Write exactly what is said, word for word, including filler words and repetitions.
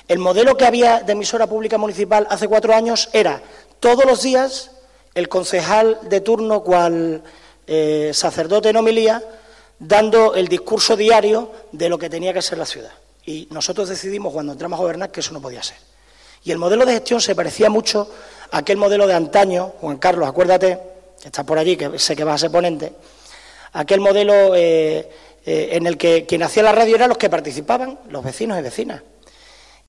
El modelo que había de emisora pública municipal hace cuatro años era todos los días el concejal de turno, cual eh, sacerdote en homilía, dando el discurso diario de lo que tenía que ser la ciudad. Y nosotros decidimos, cuando entramos a gobernar, que eso no podía ser. Y el modelo de gestión se parecía mucho a aquel modelo de antaño, Juan Carlos, acuérdate, que estás por allí, que sé que vas a ser ponente, aquel modelo eh, eh, en el que quien hacía la radio eran los que participaban, los vecinos y vecinas.